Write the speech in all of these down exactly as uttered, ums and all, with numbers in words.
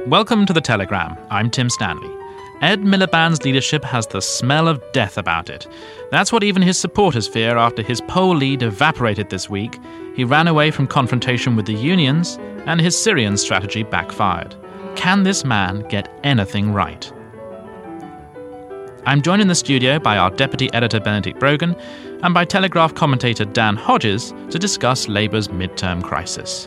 Welcome to The Telegram. I'm Tim Stanley. Ed Miliband's leadership has the smell of death about it. That's what even his supporters fear after his poll lead evaporated this week. He ran away from confrontation with the unions, and his Syrian strategy backfired. Can this man get anything right? I'm joined in the studio by our deputy editor Benedict Brogan and by Telegraph commentator Dan Hodges to discuss Labour's midterm crisis.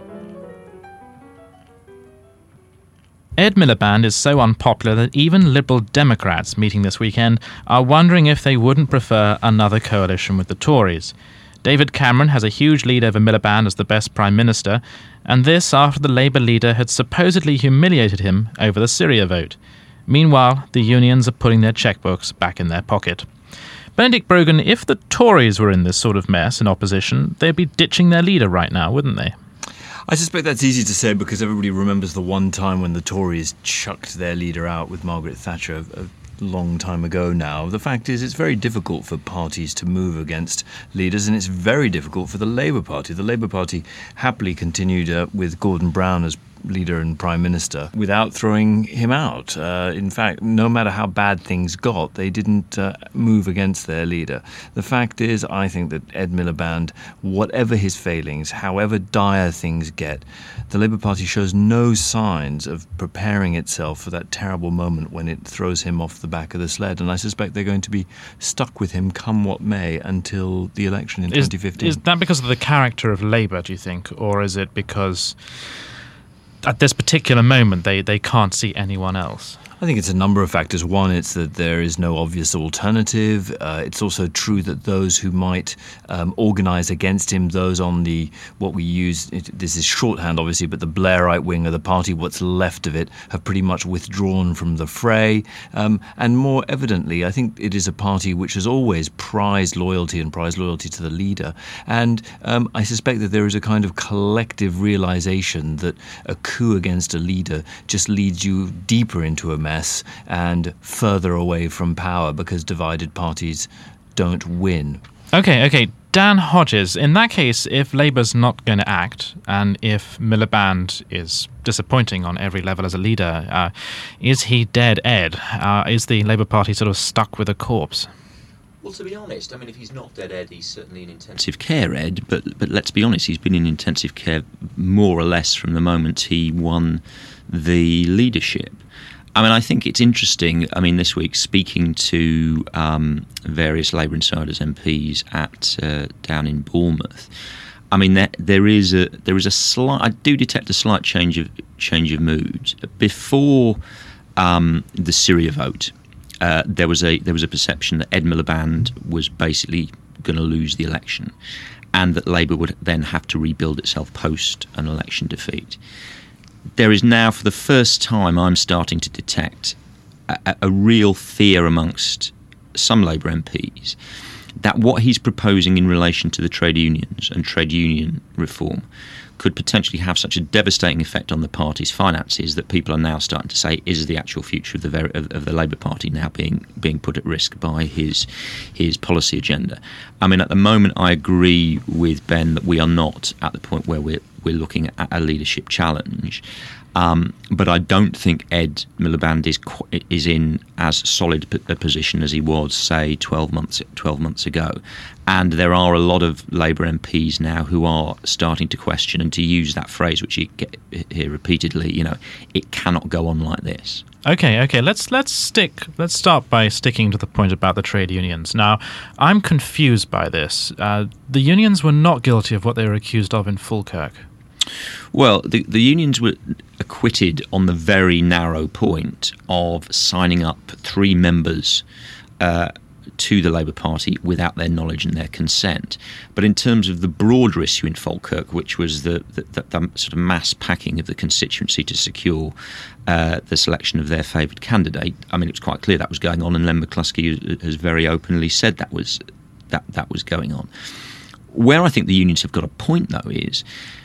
Ed Miliband is so unpopular that even Liberal Democrats meeting this weekend are wondering if they wouldn't prefer another coalition with the Tories. David Cameron has a huge lead over Miliband as the best Prime Minister, and this after the Labour leader had supposedly humiliated him over the Syria vote. Meanwhile, the unions are putting their checkbooks back in their pocket. Benedict Brogan, if the Tories were in this sort of mess in opposition, they'd be ditching their leader right now, wouldn't they? I suspect that's easy to say because everybody remembers the one time when the Tories chucked their leader out with Margaret Thatcher a long time ago now. The fact is it's very difficult for parties to move against leaders, and it's very difficult for the Labour Party. The Labour Party happily continued uh, with Gordon Brown as leader and Prime Minister without throwing him out. Uh, in fact, no matter how bad things got, they didn't uh, move against their leader. The fact is, I think that Ed Miliband, whatever his failings, however dire things get, the Labour Party shows no signs of preparing itself for that terrible moment when it throws him off the back of the sled. And I suspect they're going to be stuck with him come what may until the election in is, twenty fifteen. Is that because of the character of Labour, do you think? Or is it because at this particular moment, they, they can't see anyone else? I think it's a number of factors. One, it's that there is no obvious alternative. Uh, it's also true that those who might um, organise against him, those on the, what we use, it, this is shorthand obviously, but the Blairite wing of the party, what's left of it, have pretty much withdrawn from the fray. Um, and more evidently, I think it is a party which has always prized loyalty and prized loyalty to the leader. And um, I suspect that there is a kind of collective realisation that a coup against a leader just leads you deeper into a mess and further away from power because divided parties don't win. Okay, okay. Dan Hodges, in that case, if Labour's not going to act and if Miliband is disappointing on every level as a leader, uh, is he dead Ed? Uh, is the Labour Party sort of stuck with a corpse? Well, to be honest, I mean, if he's not dead Ed, he's certainly in intensive care Ed, but, but let's be honest, he's been in intensive care more or less from the moment he won the leadership. I mean, I think it's interesting, I mean, this week, speaking to um, various Labour Insiders M Ps at uh, down in Bournemouth, I mean, there, there is a there is a slight, I do detect a slight change of change of mood. Before um, the Syria vote, uh, there was a there was a perception that Ed Miliband was basically going to lose the election, and that Labour would then have to rebuild itself post an election defeat. There is now, for the first time, I'm starting to detect a, a real fear amongst some Labour M Ps that what he's proposing in relation to the trade unions and trade union reform could potentially have such a devastating effect on the party's finances that people are now starting to say, is the actual future of the very, of, of the Labour Party now being being put at risk by his his policy agenda? I mean, at the moment, I agree with Ben that we are not at the point where we're we're looking at a leadership challenge. Um, but I don't think Ed Miliband is is in as solid a position as he was, say, twelve months twelve months ago. And there are a lot of Labour M Ps now who are starting to question, and to use that phrase which you get here repeatedly, you know, it cannot go on like this. Okay, okay. Let's let's stick. Let's start by sticking to the point about the trade unions. Now, I'm confused by this. Uh, the unions were not guilty of what they were accused of in Falkirk. Well, the, the unions were acquitted on the very narrow point of signing up three members uh, to the Labour Party without their knowledge and their consent. But in terms of the broader issue in Falkirk, which was the, the, the, the sort of mass packing of the constituency to secure uh, the selection of their favoured candidate, I mean, it was quite clear that was going on, and Len McCluskey has very openly said that was that that was going on. Where I think the unions have got a point, though, is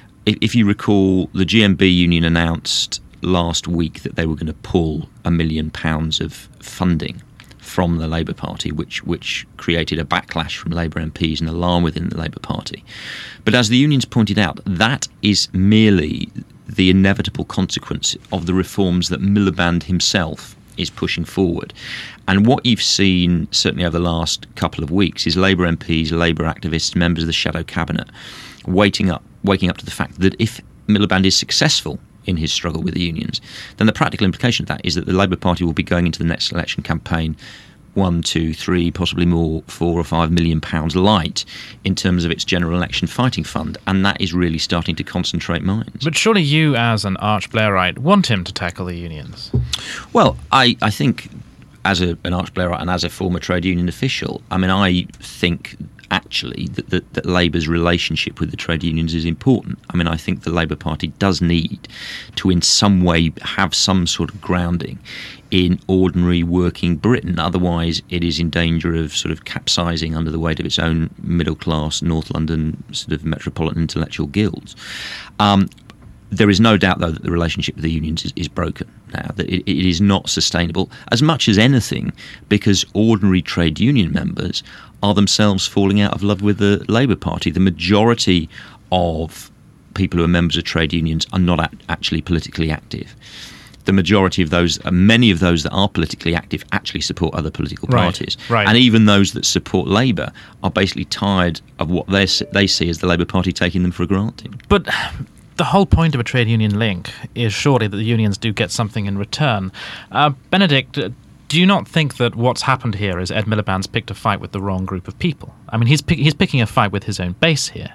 if you recall, the G M B union announced last week that they were going to pull a million pounds of funding from the Labour Party, which which created a backlash from Labour M Ps and alarm within the Labour Party. But as the unions pointed out, that is merely the inevitable consequence of the reforms that Miliband himself is pushing forward. And what you've seen, certainly over the last couple of weeks, is Labour M Ps, Labour activists, members of the shadow cabinet, waking up, waking up to the fact that if Miliband is successful in his struggle with the unions, then the practical implication of that is that the Labour Party will be going into the next election campaign one, two, three, possibly more, four or five million pounds light in terms of its general election fighting fund, and that is really starting to concentrate minds. But surely you, as an arch Blairite, want him to tackle the unions? Well, I, I think, as a, an arch Blairite and as a former trade union official, I mean, I think actually that, that, that Labour's relationship with the trade unions is important. I mean, I think the Labour Party does need to in some way have some sort of grounding in ordinary working Britain. Otherwise, it is in danger of sort of capsizing under the weight of its own middle-class North London sort of metropolitan intellectual guilds. Um, There is no doubt, though, that the relationship with the unions is, is broken now, that it, it is not sustainable as much as anything because ordinary trade union members are themselves falling out of love with the Labour Party. The majority of people who are members of trade unions are not act- actually politically active. The majority of those, uh, many of those that are politically active actually support other political Right, parties. right. And even those that support Labour are basically tired of what they they see as the Labour Party taking them for granted. But the whole point of a trade union link is surely that the unions do get something in return. Uh, Benedict, uh, do you not think that what's happened here is Ed Miliband's picked a fight with the wrong group of people? I mean, he's pick, he's picking a fight with his own base here.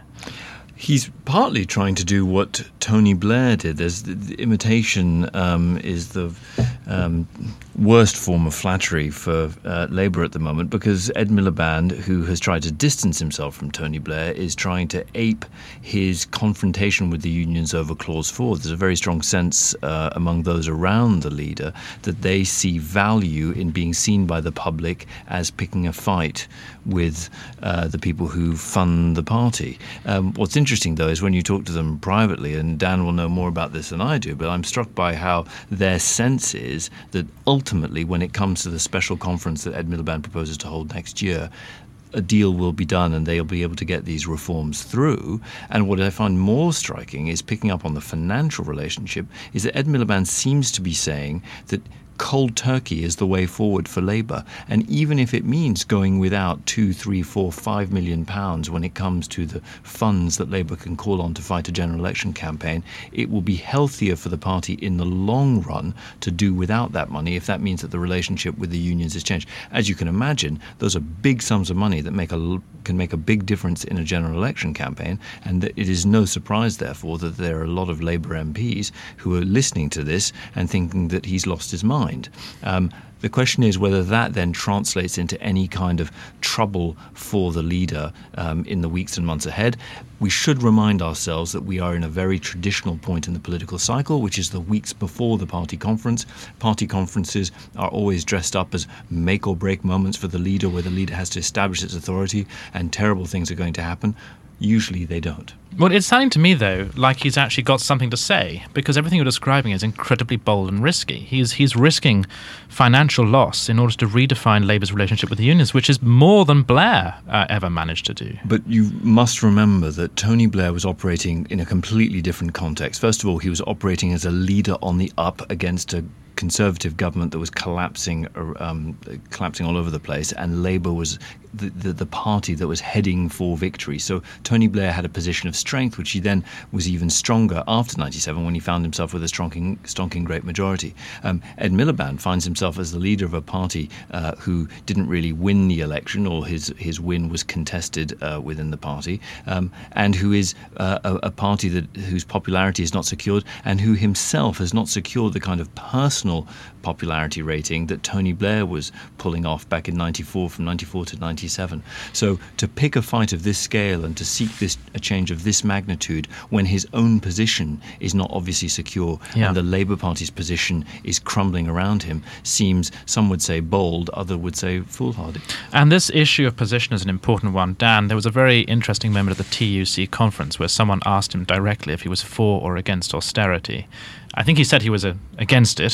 He's partly trying to do what Tony Blair did. There's the, the imitation um, is the um, worst form of flattery for uh, Labour at the moment, because Ed Miliband, who has tried to distance himself from Tony Blair, is trying to ape his confrontation with the unions over Clause four. There's a very strong sense uh, among those around the leader that they see value in being seen by the public as picking a fight with uh, the people who fund the party. Um, what's interesting, though, is when you talk to them privately, and Dan will know more about this than I do, but I'm struck by how their sense is that ultimately, when it comes to the special conference that Ed Miliband proposes to hold next year, a deal will be done and they'll be able to get these reforms through. And what I find more striking is picking up on the financial relationship is that Ed Miliband seems to be saying that cold turkey is the way forward for Labour. And even if it means going without two, three, four, five million pounds when it comes to the funds that Labour can call on to fight a general election campaign, it will be healthier for the party in the long run to do without that money if that means that the relationship with the unions is changed. As you can imagine, those are big sums of money that make a can make a big difference in a general election campaign, and it is no surprise, therefore, that there are a lot of Labour M Ps who are listening to this and thinking that he's lost his mind. Um, the question is whether that then translates into any kind of trouble for the leader um, in the weeks and months ahead. We should remind ourselves that we are in a very traditional point in the political cycle, which is the weeks before the party conference. Party conferences are always dressed up as make or break moments for the leader, where the leader has to establish its authority and terrible things are going to happen. Usually they don't. Well, it's sounding to me, though, like he's actually got something to say, because everything you're describing is incredibly bold and risky. He's he's risking financial loss in order to redefine Labour's relationship with the unions, which is more than Blair uh, ever managed to do. But you must remember that Tony Blair was operating in a completely different context. First of all, he was operating as a leader on the up against a Conservative government that was collapsing, um, collapsing all over the place, and Labour was the, the, the party that was heading for victory. So Tony Blair had a position of strength, which he then was even stronger after ninety-seven when he found himself with a stonking, stonking great majority. Um, Ed Miliband finds himself as the leader of a party uh, who didn't really win the election, or his, his win was contested uh, within the party, um, and who is uh, a, a party that whose popularity is not secured, and who himself has not secured the kind of personal popularity rating that Tony Blair was pulling off back in ninety-four, from ninety-four to ninety-seven. So to pick a fight of this scale and to seek this a change of this magnitude when his own position is not obviously secure, yeah. and the Labour Party's position is crumbling around him, seems, some would say bold, others would say foolhardy. And this issue of position is an important one. Dan, there was a very interesting moment at the T U C conference where someone asked him directly if he was for or against austerity. I think he said he was a, against it.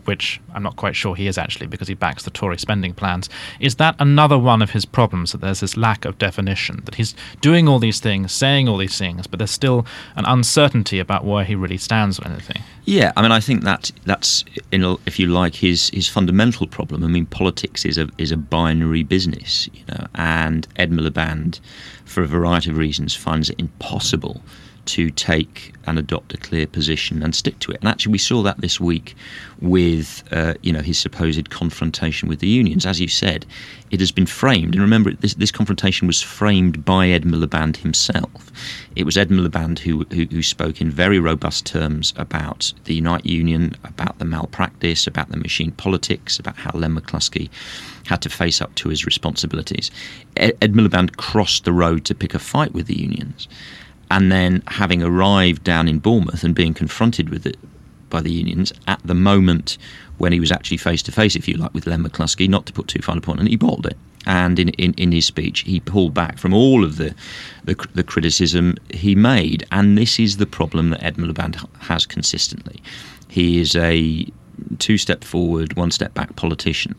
which I'm not quite sure he is actually because he backs the Tory spending plans. Is that another one of his problems, that there's this lack of definition, that he's doing all these things, saying all these things, but there's still an uncertainty about where he really stands on anything? Yeah, I mean, I think that that's, in a, if you like, his his fundamental problem. I mean, politics is a is a binary business, you know, and Ed Miliband, for a variety of reasons, finds it impossible to take and adopt a clear position and stick to it. And actually, we saw that this week with, uh, you know, his supposed confrontation with the unions. As you said, it has been framed, and remember, this, this confrontation was framed by Ed Miliband himself. It was Ed Miliband who, who, who spoke in very robust terms about the Unite Union, about the malpractice, about the machine politics, about how Len McCluskey had to face up to his responsibilities. Ed, Ed Miliband crossed the road to pick a fight with the unions. And then, having arrived down in Bournemouth and being confronted with it by the unions at the moment when he was actually face to face, if you like, with Len McCluskey, not to put too fine a point on it, he bottled it. And in, in, in his speech, he pulled back from all of the, the the criticism he made. And this is the problem that Ed Miliband has consistently. He is a two-step forward, one-step back politician.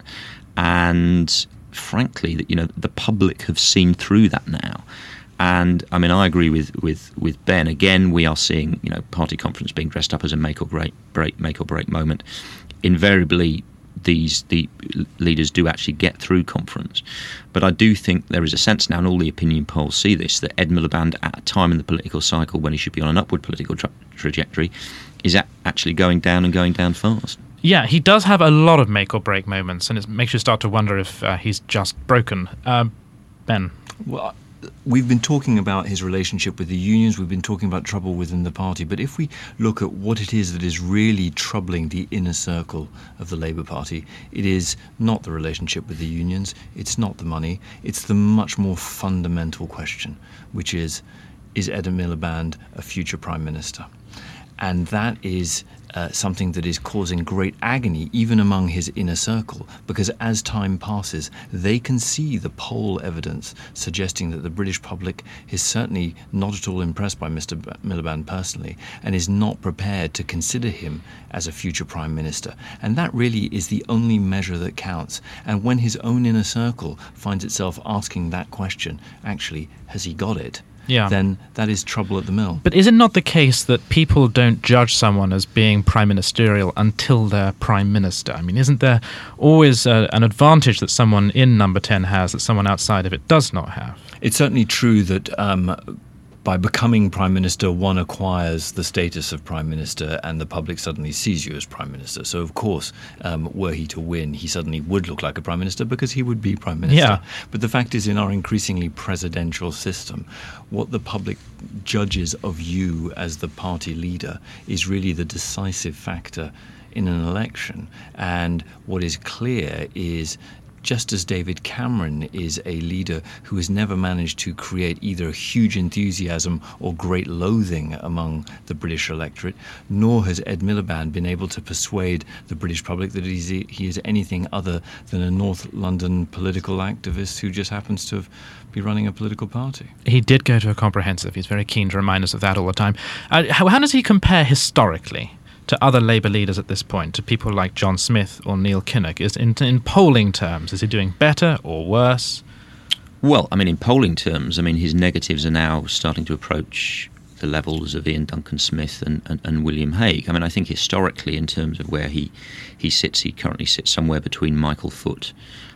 And frankly, you know, the public have seen through that now. And I mean, I agree with, with, with Ben. Again, we are seeing, you know, party conference being dressed up as a make or break, break make or break moment. Invariably, these the leaders do actually get through conference. But I do think there is a sense now, and all the opinion polls see this, that Ed Miliband, at a time in the political cycle when he should be on an upward political tra- trajectory, is at actually going down and going down fast. Yeah, he does have a lot of make or break moments, and it makes you start to wonder if uh, he's just broken. Uh, Ben? Well, we've been talking about his relationship with the unions, we've been talking about trouble within the party, but if we look at what it is that is really troubling the inner circle of the Labour Party, it is not the relationship with the unions, it's not the money, it's the much more fundamental question, which is, is Ed Miliband a future Prime Minister? And that is uh, something that is causing great agony even among his inner circle, because as time passes, they can see the poll evidence suggesting that the British public is certainly not at all impressed by Mister Miliband personally and is not prepared to consider him as a future Prime Minister. And that really is the only measure that counts. And when his own inner circle finds itself asking that question, actually, has he got it? Yeah. Then that is trouble at the mill. But is it not the case that people don't judge someone as being prime ministerial until they're prime minister? I mean, isn't there always a, an advantage that someone in Number ten has that someone outside of it does not have? It's certainly true that um, by becoming Prime Minister, one acquires the status of Prime Minister and the public suddenly sees you as Prime Minister. So, of course, um, were he to win, he suddenly would look like a Prime Minister because he would be Prime Minister. Yeah. But the fact is, in our increasingly presidential system, what the public judges of you as the party leader is really the decisive factor in an election. And what is clear is, just as David Cameron is a leader who has never managed to create either huge enthusiasm or great loathing among the British electorate, nor has Ed Miliband been able to persuade the British public that he's, he is anything other than a North London political activist who just happens to have, be running a political party. He did go to a comprehensive. He's very keen to remind us of that all the time. Uh, how, how does he compare historically to other Labour leaders at this point, to people like John Smith or Neil Kinnock? Is in, in polling terms, is he doing better or worse? Well, I mean, in polling terms, I mean, his negatives are now starting to approach the levels of Ian Duncan Smith and, and, and William Hague. I mean, I think historically, in terms of where he, he sits, he currently sits somewhere between Michael Foot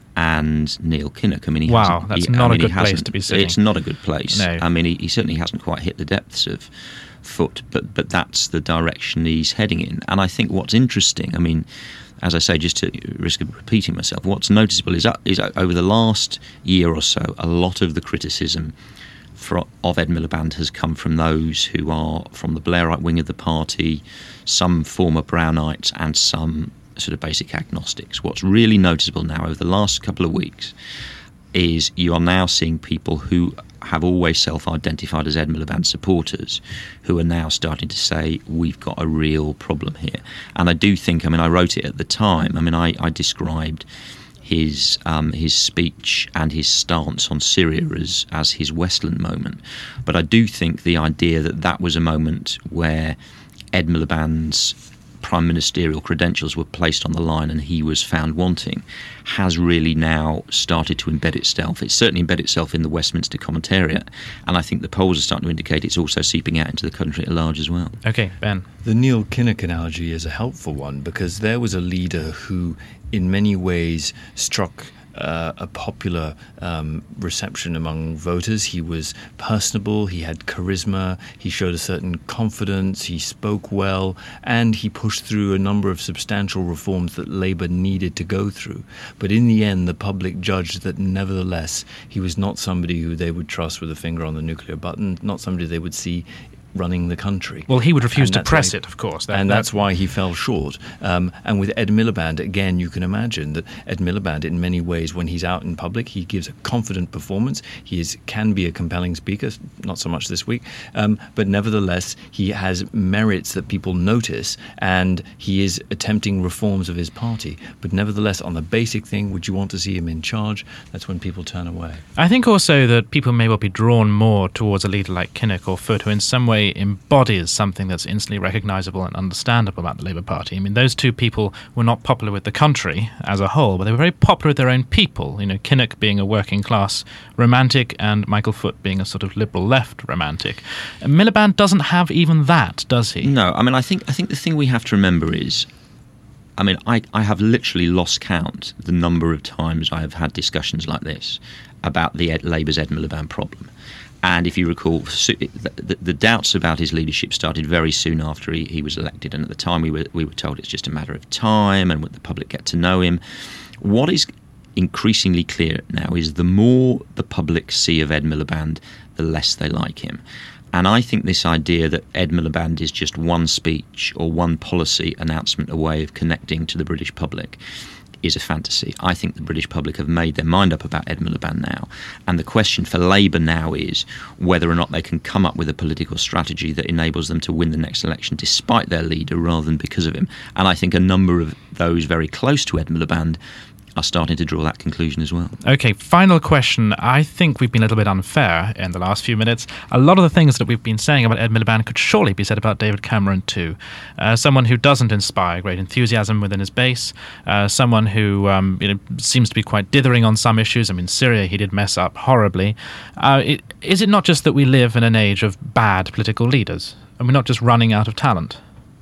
and Neil Kinnock. I mean, he wow, hasn't, that's he, not I mean, a good place to be sitting. It's not a good place. No. I mean, he, he certainly hasn't quite hit the depths of Foot, but but that's the direction he's heading in. And I think what's interesting, I mean, as I say, just to risk of repeating myself, what's noticeable is, is over the last year or so, a lot of the criticism for, of Ed Miliband has come from those who are from the Blairite wing of the party, some former Brownites and some sort of basic agnostics. What's really noticeable now over the last couple of weeks is you are now seeing people who have always self-identified as Ed Miliband supporters who are now starting to say, we've got a real problem here. And I do think, I mean, I wrote it at the time, I mean, I, I described his um, his speech and his stance on Syria as, as his Westland moment. But I do think the idea that that was a moment where Ed Miliband's prime ministerial credentials were placed on the line and he was found wanting, has really now started to embed itself. It's certainly embedded itself in the Westminster commentariat, and I think the polls are starting to indicate it's also seeping out into the country at large as well. Okay, Ben. The Neil Kinnock analogy is a helpful one, because there was a leader who in many ways struck Uh, a popular um, reception among voters. He was personable, he had charisma, he showed a certain confidence, he spoke well, and he pushed through a number of substantial reforms that Labour needed to go through. But in the end, the public judged that nevertheless he was not somebody who they would trust with a finger on the nuclear button, not somebody they would see running the country. Well, he would refuse and to press why, it, of course. That, and that, that's why he fell short. Um, and with Ed Miliband, again, you can imagine that Ed Miliband, in many ways, when he's out in public, he gives a confident performance. He is, can be a compelling speaker, not so much this week, um, but nevertheless, he has merits that people notice, and he is attempting reforms of his party. But nevertheless, on the basic thing, would you want to see him in charge? That's when people turn away. I think also that people may well be drawn more towards a leader like Kinnock or Foot, who in some way embodies something that's instantly recognisable and understandable about the Labour Party. I mean, those two people were not popular with the country as a whole, but they were very popular with their own people. You know, Kinnock being a working class romantic and Michael Foot being a sort of liberal left romantic. And Miliband doesn't have even that, does he? No, I mean, I think I think the thing we have to remember is, I mean, I, I have literally lost count the number of times I have had discussions like this about the Ed, Labour's Ed Miliband problem. And if you recall, the, the doubts about his leadership started very soon after he, he was elected. And at the time, we were we were told it's just a matter of time and would the public get to know him. What is increasingly clear now is the more the public see of Ed Miliband, the less they like him. And I think this idea that Ed Miliband is just one speech or one policy announcement away of connecting to the British public is a fantasy. I think the British public have made their mind up about Ed Miliband now. And the question for Labour now is whether or not they can come up with a political strategy that enables them to win the next election despite their leader rather than because of him. And I think a number of those very close to Ed Miliband are starting to draw that conclusion as well. Okay, final question. I think we've been a little bit unfair in the last few minutes. A lot of the things that we've been saying about Ed Miliband could surely be said about David Cameron too. Uh, someone who doesn't inspire great enthusiasm within his base, uh, someone who um, you know, seems to be quite dithering on some issues. I mean, Syria, he did mess up horribly. Uh, it, is it not just that we live in an age of bad political leaders, and we're not just running out of talent?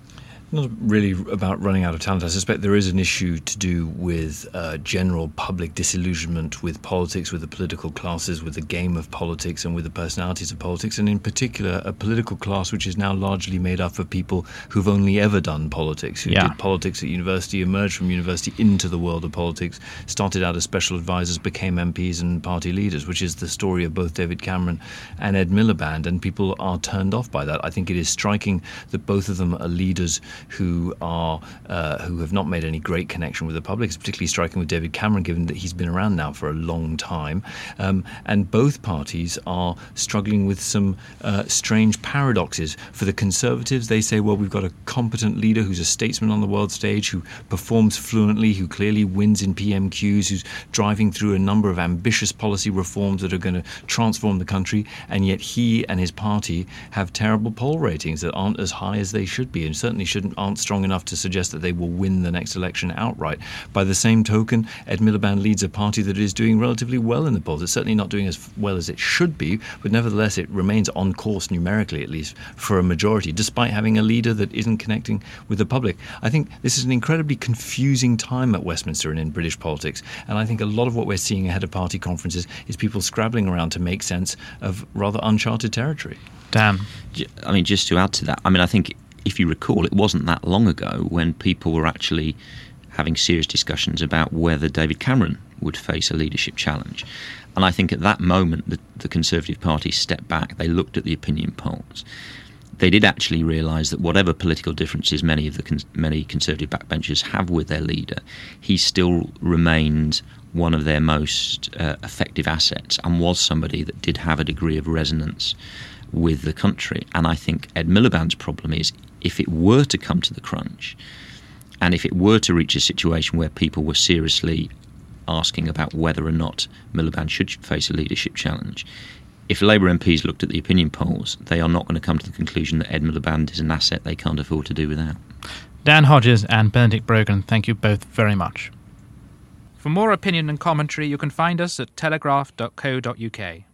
Not really about running out of talent. I suspect there is an issue to do with uh, general public disillusionment with politics, with the political classes, with the game of politics and with the personalities of politics, and in particular a political class which is now largely made up of people who've only ever done politics, who yeah. did politics at university, emerged from university into the world of politics, started out as special advisors, became M Ps and party leaders, which is the story of both David Cameron and Ed Miliband, and people are turned off by that. I think it is striking that both of them are leaders who are uh, who have not made any great connection with the public. It's particularly striking with David Cameron, given that he's been around now for a long time. Um, and both parties are struggling with some uh, strange paradoxes. For the Conservatives, they say, well, we've got a competent leader who's a statesman on the world stage, who performs fluently, who clearly wins in P M Qs, who's driving through a number of ambitious policy reforms that are going to transform the country, and yet he and his party have terrible poll ratings that aren't as high as they should be, and certainly shouldn't aren't strong enough to suggest that they will win the next election outright. By the same token, Ed Miliband leads a party that is doing relatively well in the polls. It's certainly not doing as well as it should be, but nevertheless it remains on course, numerically at least, for a majority, despite having a leader that isn't connecting with the public. I think this is an incredibly confusing time at Westminster and in British politics, and I think a lot of what we're seeing ahead of party conferences is people scrabbling around to make sense of rather uncharted territory. Dan. I mean, just to add to that, I mean, I think if you recall, it wasn't that long ago when people were actually having serious discussions about whether David Cameron would face a leadership challenge. And I think at that moment, the, the Conservative Party stepped back. They looked at the opinion polls. They did actually realise that whatever political differences many of the con- many Conservative backbenchers have with their leader, he still remained one of their most uh, effective assets and was somebody that did have a degree of resonance with the country. And I think Ed Miliband's problem is, if it were to come to the crunch, and if it were to reach a situation where people were seriously asking about whether or not Miliband should face a leadership challenge, if Labour M Ps looked at the opinion polls, they are not going to come to the conclusion that Ed Miliband is an asset they can't afford to do without. Dan Hodges and Benedict Brogan, thank you both very much. For more opinion and commentary, you can find us at telegraph dot co dot uk.